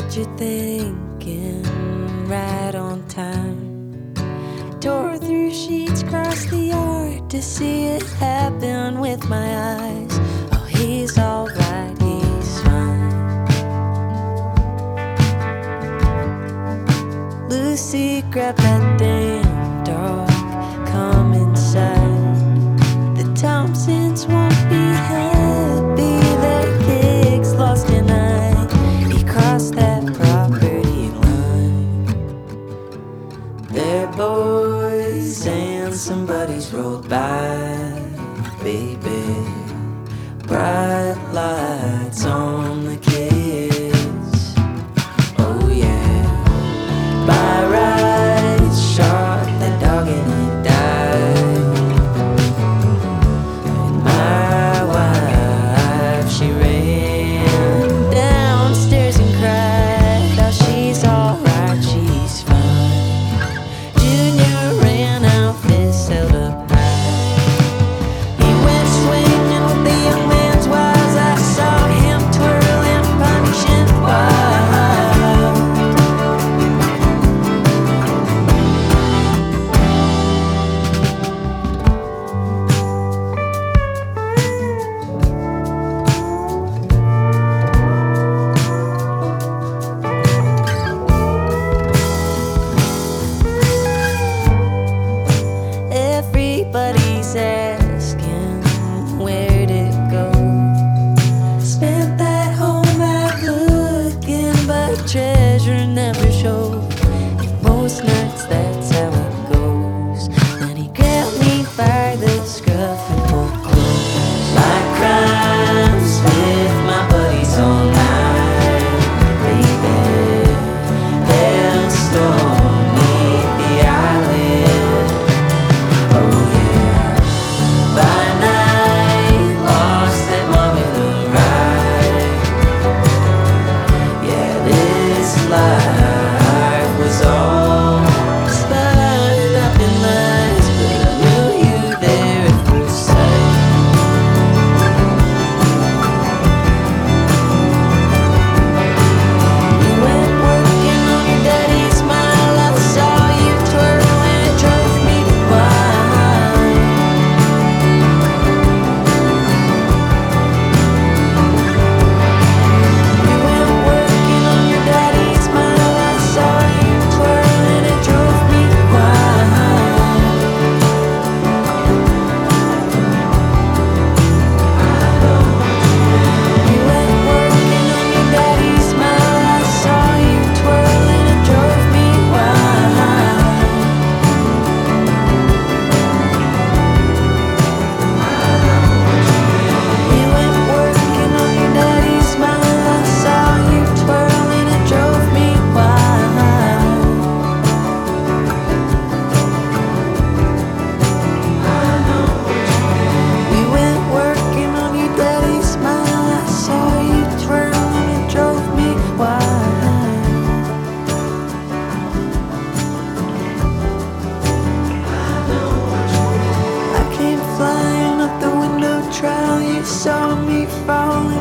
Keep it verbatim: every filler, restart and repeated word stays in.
what you're thinking, right on time. Tore through sheets, crossed the yard to see it happen with my eyes. Oh, he's alright, he's fine. Lucy, grab that damn dog, come inside. The Thompsons won't be happy, their pig's lost tonight. He crossed that property line. They're boys and somebody's rolled by, baby. Bright lights on the kids. Oh yeah. By right, shot the dog and he died. And my wife, she ran downstairs and cried. Oh, she's alright, she's fine. Junior ran out, fist held up high. He went swinging with the young man's wiles. I saw him twirling, punching wild. Everybody's asking, where'd it go? Spent that whole night looking, but treasure never showed. And most nights that's how it goes. Then he grabbed me by the scruff and pulled close. Like crimes with my buddies all night, baby. They'll storm me the eyelid. Oh yeah. By night, lost that Marvin ride. Yeah, this life was all spun up in lies, but I knew you there at first sight. You went working on your daddy's smile. I saw you twirling, it drove me wild. You went working on your daddy's smile. I saw you twirling, it drove me wild. You went working on your daddy's smile. I saw you twirling, it drove me wild. You went working on your daddy's smile. I saw you twirling, it drove me wild. You went working on your daddy's smile. I saw you twirling, it drove me wild. I came flying up the window trail. You saw me falling.